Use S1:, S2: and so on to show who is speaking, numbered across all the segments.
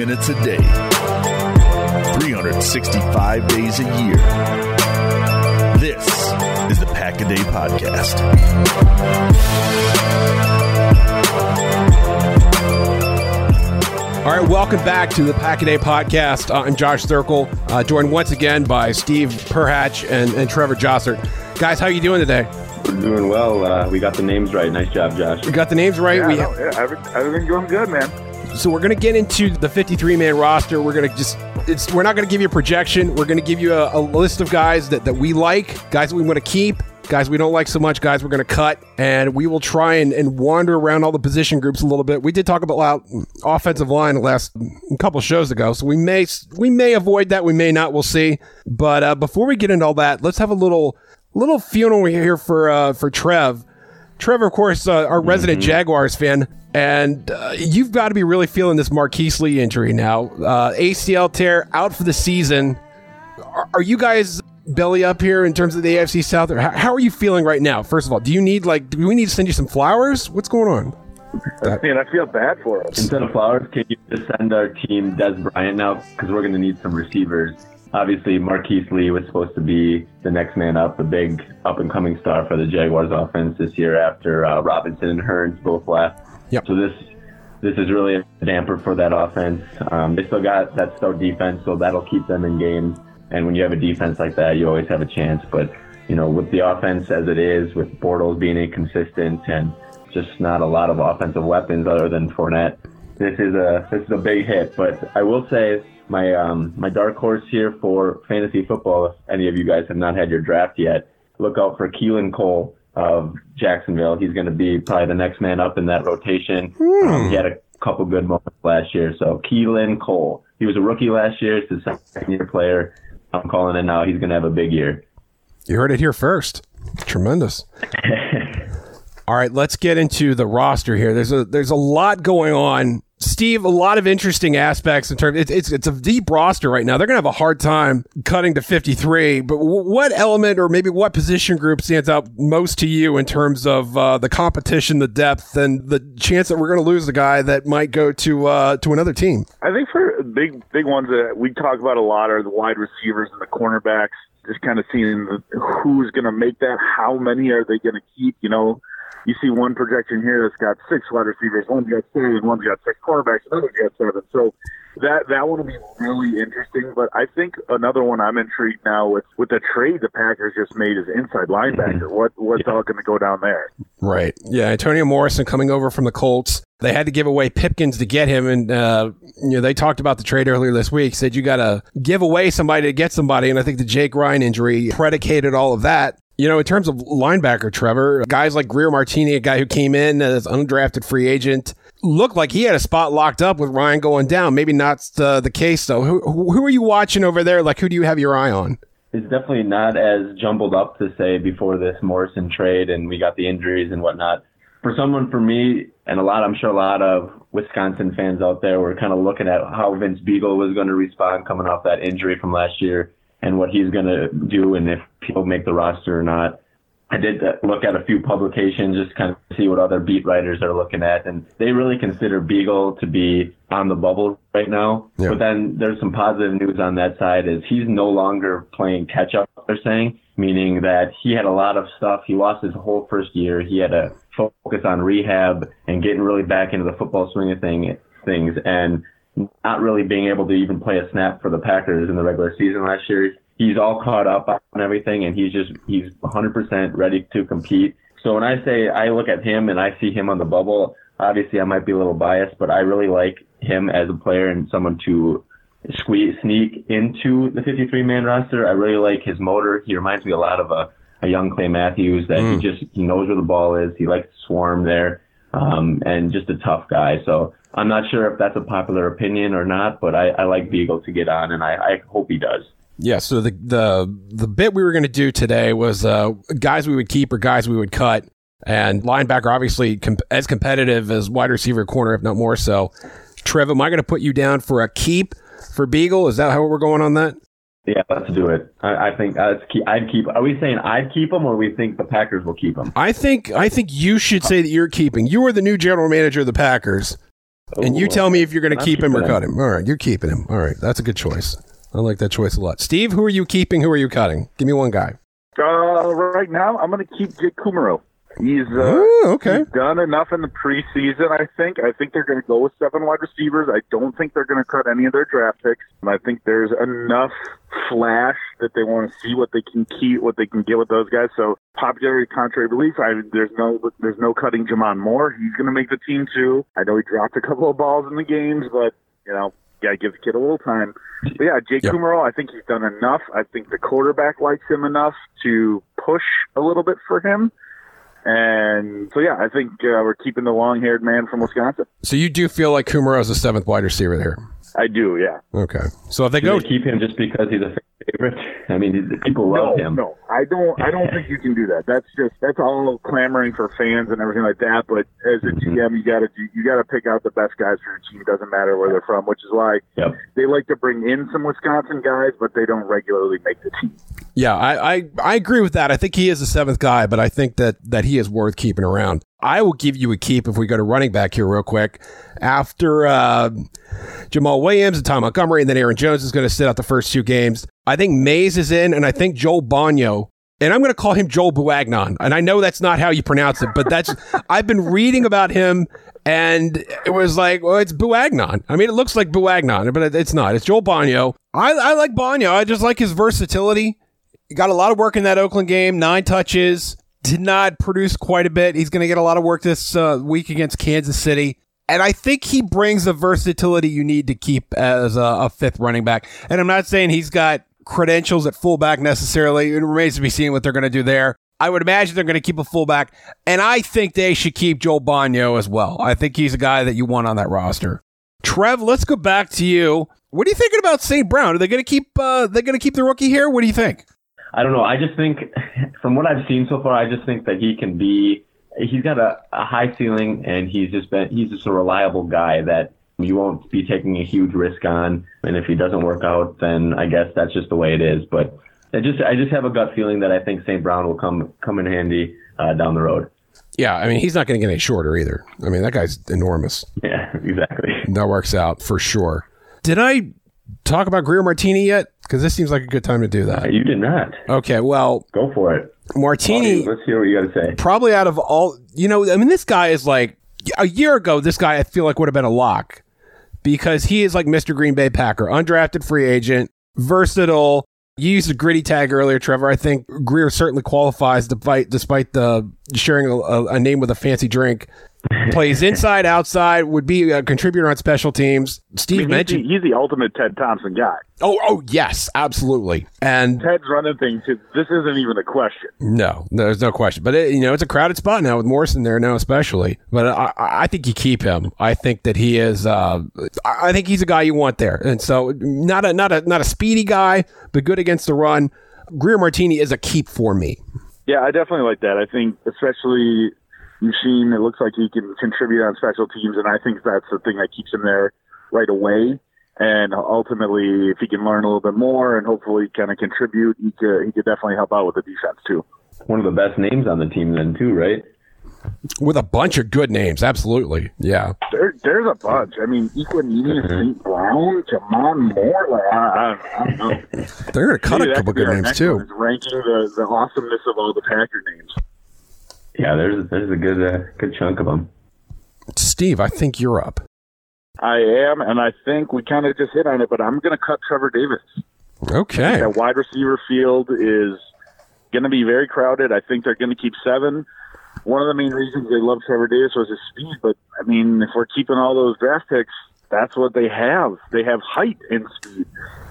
S1: minutes a day, 365 days a year. This is the Pack-A-Day Podcast.
S2: All right, welcome back to the Pack-A-Day Podcast. I'm Josh Thirkle, joined once again by Steve Perhatch and Trevor Jossert. Guys, how are you doing today?
S3: We're doing well. We got the names right. Nice job, Josh.
S2: We got the names right.
S4: Everything's going good, man.
S2: So we're going to get into the 53-man roster. We're going to we're not going to give you a projection. We're going to give you a list of guys that we like, guys that we want to keep, guys we don't like so much, guys we're going to cut, and we will try and wander around all the position groups a little bit. We did talk about offensive line the last couple shows ago, so we may avoid that. We may not. We'll see. But before we get into all that, let's have a little funeral here for Trev. Trevor, of course, our resident Jaguars fan, and you've got to be really feeling this Marquise Lee injury now. ACL tear, out for the season. Are you guys belly up here in terms of the AFC South? Or how are you feeling right now? First of all, do we need to send you some flowers? What's going on?
S4: I feel bad for us.
S3: Instead of flowers, can you just send our team Des Bryant now? Because we're going to need some receivers. Obviously, Marquise Lee was supposed to be the next man up, the big up-and-coming star for the Jaguars offense this year after Robinson and Hearns both left.
S2: Yep.
S3: So this is really a damper for that offense. They still got that stout defense, so that'll keep them in games. And when you have a defense like that, you always have a chance. But, with the offense as it is, with Bortles being inconsistent and just not a lot of offensive weapons other than Fournette, this is a big hit. But I will say, my dark horse here for fantasy football, if any of you guys have not had your draft yet, look out for Keelan Cole of Jacksonville. He's going to be probably the next man up in that rotation. He had a couple good moments last year. So Keelan Cole, he was a rookie last year. It's his second-year player. I'm calling it now. He's going to have a big year.
S2: You heard it here first. Tremendous. All right, let's get into the roster here. There's a lot going on. Steve, a lot of interesting aspects in terms. It's a deep roster right now. They're going to have a hard time cutting to 53. But what element or maybe what position group stands out most to you in terms of the competition, the depth, and the chance that we're going to lose the guy that might go to another team?
S4: I think for big ones that we talk about a lot are the wide receivers and the cornerbacks. Just kind of seeing who's going to make that. How many are they going to keep? You see one projection here that's got 6 wide receivers, one's got 7, one's got 6 cornerbacks, another's got 7. So that one will be really interesting. But I think another one I'm intrigued now with the trade the Packers just made is inside linebacker. What's all going to go down there?
S2: Right. Yeah, Antonio Morrison coming over from the Colts. They had to give away Pipkins to get him, and they talked about the trade earlier this week. Said you got to give away somebody to get somebody, and I think the Jake Ryan injury predicated all of that. In terms of linebacker, Trevor, guys like Greer Martini, a guy who came in as undrafted free agent, looked like he had a spot locked up with Ryan going down. Maybe not the case, though. Who are you watching over there? Like, who do you have your eye on?
S3: It's definitely not as jumbled up to say before this Morrison trade and we got the injuries and whatnot. For me, and I'm sure a lot of Wisconsin fans out there were kind of looking at how Vince Biegel was going to respond coming off that injury from last year and what he's going to do and if people make the roster or not. I did look at a few publications just kind of see what other beat writers are looking at, and they really consider Biegel to be on the bubble right now. Yeah. But then there's some positive news on that side is he's no longer playing catch-up, they're saying, meaning that he had a lot of stuff. He lost his whole first year. He had to focus on rehab and getting really back into the football swing of things and not really being able to even play a snap for the Packers in the regular season last year. He's all caught up on everything, and he's 100% ready to compete. So when I look at him and I see him on the bubble, obviously I might be a little biased, but I really like him as a player and someone to sneak into the 53-man roster. I really like his motor. He reminds me a lot of a young Clay Matthews that he knows where the ball is. He likes to swarm there, and just a tough guy. So I'm not sure if that's a popular opinion or not, but I like Biegel to get on, and I hope he does.
S2: Yeah, so the bit we were going to do today was guys we would keep or guys we would cut. And linebacker, obviously, as competitive as wide receiver, corner, if not more so. Trev, am I going to put you down for a keep for Biegel? Is that how we're going on that?
S3: Yeah, let's do it. I think I'd keep. Are we saying I'd keep him, or we think the Packers will keep him?
S2: I think you should say that you're keeping. You are the new general manager of the Packers. And you tell me if you're going to keep him or cut him.
S3: him.
S2: All right, you're keeping him. All right, that's a good choice. I like that choice a lot. Steve, who are you keeping? Who are you cutting? Give me one guy.
S4: Right now, I'm going to keep Jake Kummerow. He's done enough in the preseason, I think. I think they're going to go with 7 wide receivers. I don't think they're going to cut any of their draft picks. I think there's enough flash that they want to see what they can keep, what they can get with those guys. So popularity, contrary belief, there's no cutting Jamon Moore. He's going to make the team too. I know he dropped a couple of balls in the games, but gotta give the kid a little time. But yeah, Jake Kummerow, I think he's done enough. I think the quarterback likes him enough to push a little bit for him. And so, yeah, I think we're keeping the long-haired man from Wisconsin.
S2: So you do feel like Kummerow is the 7th wide receiver there?
S4: I do, yeah.
S2: Okay. So if they
S3: keep him just because he's a favorite? I mean, people love him.
S4: No, I don't think you can do that. That's all clamoring for fans and everything like that. But as a GM, you gotta pick out the best guys for your team. Doesn't matter where they're from, which is why they like to bring in some Wisconsin guys, but they don't regularly make the team.
S2: Yeah, I agree with that. I think he is the 7th guy, but I think that he is worth keeping around. I will give you a keep if we go to running back here real quick. After Jamal Williams and Tom Montgomery, and then Aaron Jones is going to sit out the first 2 games. I think Mays is in, and I think Joel Bonio, and I'm going to call him Joel Buagnon. And I know that's not how you pronounce it, but I've been reading about him, and it was like, well, it's Buagnon. I mean, it looks like Buagnon, but it's not. It's Joel Bonio. I like Bonio. I just like his versatility. He got a lot of work in that Oakland game, 9 touches. Did not produce quite a bit. He's going to get a lot of work this week against Kansas City. And I think he brings the versatility you need to keep as a 5th running back. And I'm not saying he's got credentials at fullback necessarily. It remains to be seen what they're going to do there. I would imagine they're going to keep a fullback. And I think they should keep Joel Bonio as well. I think he's a guy that you want on that roster. Trev, let's go back to you. What are you thinking about St. Brown? Are they going to keep the rookie here? What do you think?
S3: I don't know. I just think, from what I've seen so far, I just think that he's got a high ceiling, and he's just a reliable guy that you won't be taking a huge risk on. And if he doesn't work out, then I guess that's just the way it is. But I just have a gut feeling that I think St. Brown will come in handy down the road.
S2: Yeah, I mean, he's not going to get any shorter either. I mean, that guy's enormous.
S3: Yeah, exactly.
S2: That works out for sure. Did I talk about Greer Martini yet? Because this seems like a good time to do that.
S3: You did not.
S2: Okay, well.
S3: Go for it.
S2: Martini.
S3: Let's hear what you got to say.
S2: Probably out of all, I mean, this guy is like, a year ago, this guy I feel like would have been a lock because he is like Mr. Green Bay Packer, undrafted free agent, versatile. You used a gritty tag earlier, Trevor. I think Greer certainly qualifies despite the sharing a name with a fancy drink. Plays inside, outside, would be a contributor on special teams. Steve mentioned
S4: he's the ultimate Ted Thompson guy.
S2: Oh, yes, absolutely. And
S4: Ted's running things. This isn't even a question.
S2: No, there's no question. But it's a crowded spot now with Morrison there now, especially. But I think you keep him. I think that he is. I think he's a guy you want there. And so not a speedy guy, but good against the run. Greer Martini is a keep for me.
S4: Yeah, I definitely like that. I think especially. Machine, it looks like he can contribute on special teams, and I think that's the thing that keeps him there right away. And ultimately, if he can learn a little bit more and hopefully kind of contribute, he could definitely help out with the defense too.
S3: One of the best names on the team then too, right?
S2: With a bunch of good names, absolutely. Yeah.
S4: There's a bunch. I mean, Equanimeous, St. Brown, Jamon Moore. I don't know.
S2: They're going to cut a couple good names too.
S4: Ranking the awesomeness of all the Packer names.
S3: Yeah, there's a good chunk of them.
S2: Steve, I think you're up.
S4: I am, and I think we kind of just hit on it, but I'm going to cut Trevor Davis.
S2: Okay.
S4: That wide receiver field is going to be very crowded. I think they're going to keep 7. One of the main reasons they love Trevor Davis was his speed, but, I mean, if we're keeping all those draft picks, that's what they have. They have height and speed.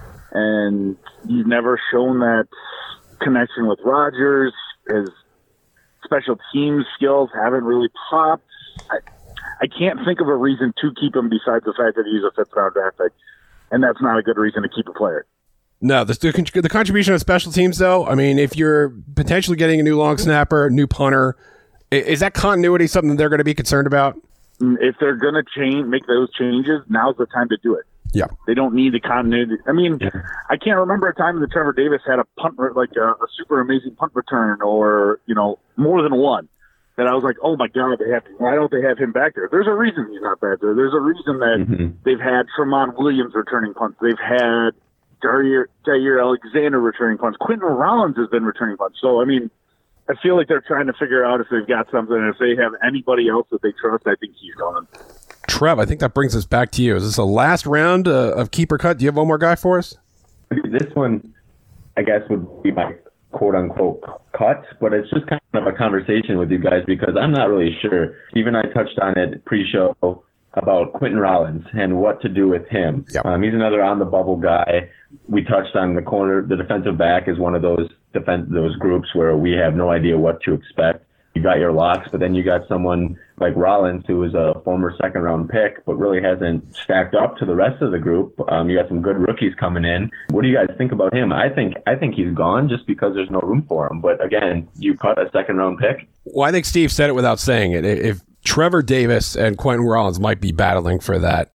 S4: And he's never shown that connection with Rodgers. His special teams skills haven't really popped. I can't think of a reason to keep him besides the fact that he's a 5th-round draft pick, and that's not a good reason to keep a player.
S2: No, the contribution of special teams, though, I mean, if you're potentially getting a new long snapper, new punter, is that continuity something they're going to be concerned about?
S4: If they're going to make those changes, now's the time to do it.
S2: Yeah.
S4: They don't need the continuity. I mean, I can't remember a time that Trevor Davis had a punt, like a super amazing punt return or, more than one. that I was like, oh my God, why don't they have him back there? There's a reason he's not back there. There's a reason that they've had Tremont Williams returning punts. They've had Jair Alexander returning punts. Quentin Rollins has been returning punts. So, I mean, I feel like they're trying to figure out if they've got something. If they have anybody else that they trust, I think he's gone.
S2: Trev, I think that brings us back to you. Is this a last round of keeper cut? Do you have one more guy for us?
S3: This one, I guess, would be my quote-unquote cut, but it's just kind of a conversation with you guys because I'm not really sure. Even I touched on it pre-show about Quentin Rollins and what to do with him.
S2: Yep.
S3: He's another on-the-bubble guy. We touched on the corner. The defensive back is one of those groups where we have no idea what to expect. You got your locks, but then you got someone like Rollins, who is a former second-round pick, but really hasn't stacked up to the rest of the group. You got some good rookies coming in. What do you guys think about him? I think he's gone just because there's no room for him. But again, you cut a second-round pick.
S2: Well, I think Steve said it without saying it. If Trevor Davis and Quentin Rollins might be battling for that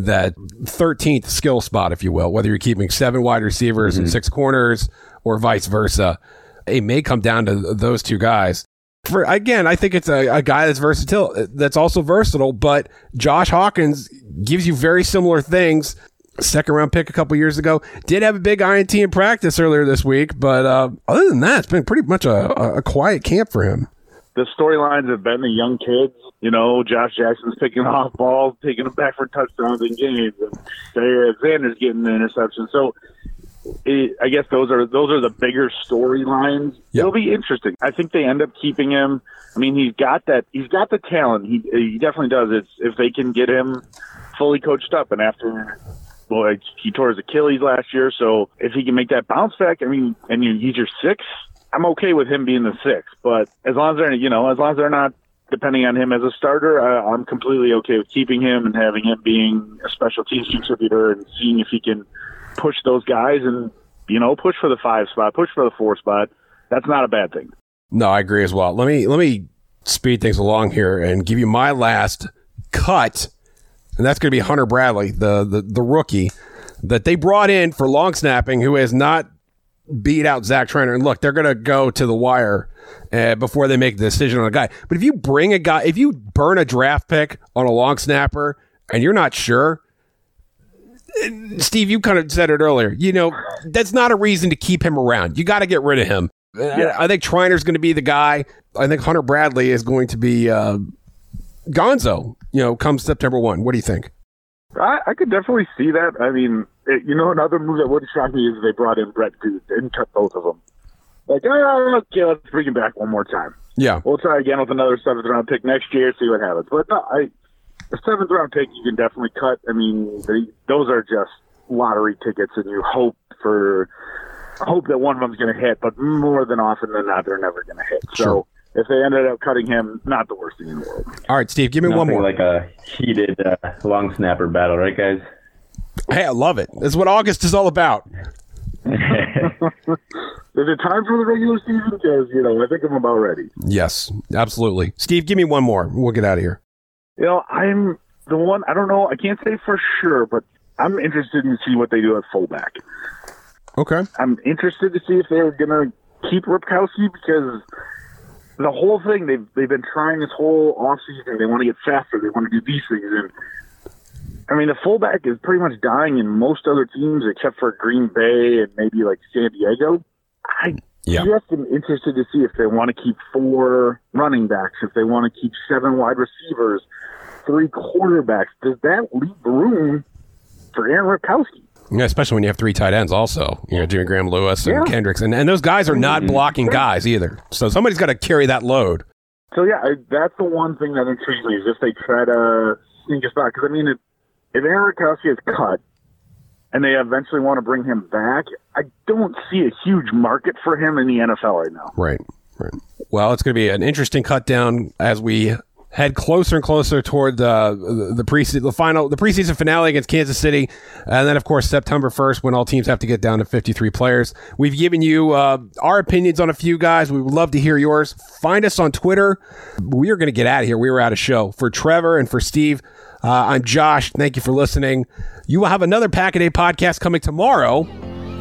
S2: 13th skill spot, if you will, whether you're keeping 7 wide receivers and 6 corners or vice versa, it may come down to those two guys. I think it's a guy that's also versatile, but Josh Hawkins gives you very similar things. Second round pick a couple years ago, did have a big INT in practice earlier this week, but other than that, it's been pretty much a quiet camp for him.
S4: The storylines have been the young kids. You know, Josh Jackson's picking off balls, taking them back for touchdowns in games, and Xander's getting the interception. So I guess those are the bigger storylines. Yep. It'll be interesting. I think they end up keeping him. I mean, he's got the talent. He definitely does. It's if they can get him fully coached up, and he tore his Achilles last year, so if he can make that bounce back, I mean, and he's your 6th, I'm okay with him being the 6th. But as long as they're not depending on him as a starter, I'm completely okay with keeping him and having him being a special teams contributor and seeing if he can push those guys and, push for the 5 spot, push for the 4 spot. That's not a bad thing.
S2: No, I agree as well. Let me speed things along here and give you my last cut, and that's going to be Hunter Bradley, the rookie that they brought in for long snapping, who has not beat out Zach Trainer. And look, they're going to go to the wire before they make the decision on a guy. But if you burn a draft pick on a long snapper and you're not sure, Steve, you kind of said it earlier, that's not a reason to keep him around. You got to get rid of him. Yeah. I think Triner's going to be the guy. I think Hunter Bradley is going to be Gonzo, come September 1. What do you think?
S4: I could definitely see that. I mean, another move that wouldn't shock me is they brought in Brett Gooch and cut both of them. Like, okay, let's bring him back one more time.
S2: Yeah.
S4: We'll try again with another 7th round pick next year, see what happens. But no, a 7th round pick you can definitely cut. I mean, those are just lottery tickets, and you hope that one of them's going to hit, but more than often than not, they're never going to hit.
S2: Sure.
S4: So if they ended up cutting him, not the worst thing in the world.
S2: All right, Steve, give me one more.
S3: Like a heated long snapper battle, right, guys?
S2: Hey, I love it. That's what August is all about.
S4: Is it time for the regular season? Because, I think I'm about ready.
S2: Yes, absolutely. Steve, give me one more. We'll get out of here.
S4: I'm the one, I don't know, I can't say for sure, but I'm interested in see what they do at fullback.
S2: Okay.
S4: I'm interested to see if they're going to keep Ripkowski, because the whole thing, they've been trying this whole offseason. They want to get faster. They want to do these things. And, I mean, the fullback is pretty much dying in most other teams except for Green Bay and maybe like San Diego. I just am interested to see if they want to keep 4 running backs, if they want to keep 7 wide receivers, 3 quarterbacks. Does that leave room for Aaron Ripkowski?
S2: Yeah, especially when you have 3 tight ends also. Jimmy Graham Lewis and Kendricks. And those guys are not blocking guys either. So somebody's got to carry that load.
S4: So, that's the one thing that intrigues me is if they try to sneak a spot. Because, I mean, if Aaron Ripkowski is cut and they eventually want to bring him back, I don't see a huge market for him in the NFL right now.
S2: Right. Well, it's going to be an interesting cut down as we head closer and closer toward the preseason finale against Kansas City, and then of course September 1st when all teams have to get down to 53 players. We've given you our opinions on a few guys. We would love to hear yours. Find us on Twitter. We are going to get out of here. We were out of show. For Trevor and for Steve, I'm Josh. Thank you for listening. You will have another Pack-A-Day podcast coming tomorrow.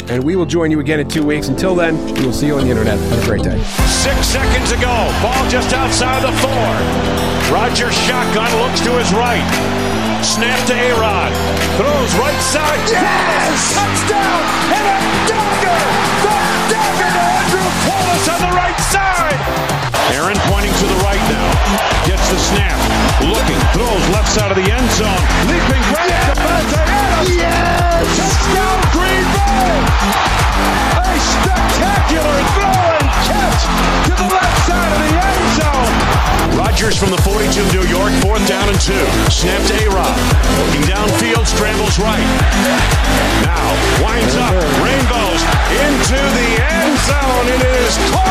S2: and we will join you again in 2 weeks. Until then, we will see you on the internet. Have a great day.
S5: 6 seconds to go. Ball just outside the 4. Rodgers shotgun, looks to his right. Snap to A-Rod. Throws right side. Yes! Touchdown! And a dagger! The dagger to Andrew Paulus on the right side! Aaron pointing to the right now. Gets the snap. Looking. Throws left side of the end zone. Leaping right at Devontae Adams. Yes! Touchdown Green Bay! A spectacular throw and catch to the left side of the end zone. Rodgers from the 42 of New York, 4th down and 2. Snap to A-Rod. Looking downfield, scrambles right. Now winds up, rainbows into the end zone. It is caught.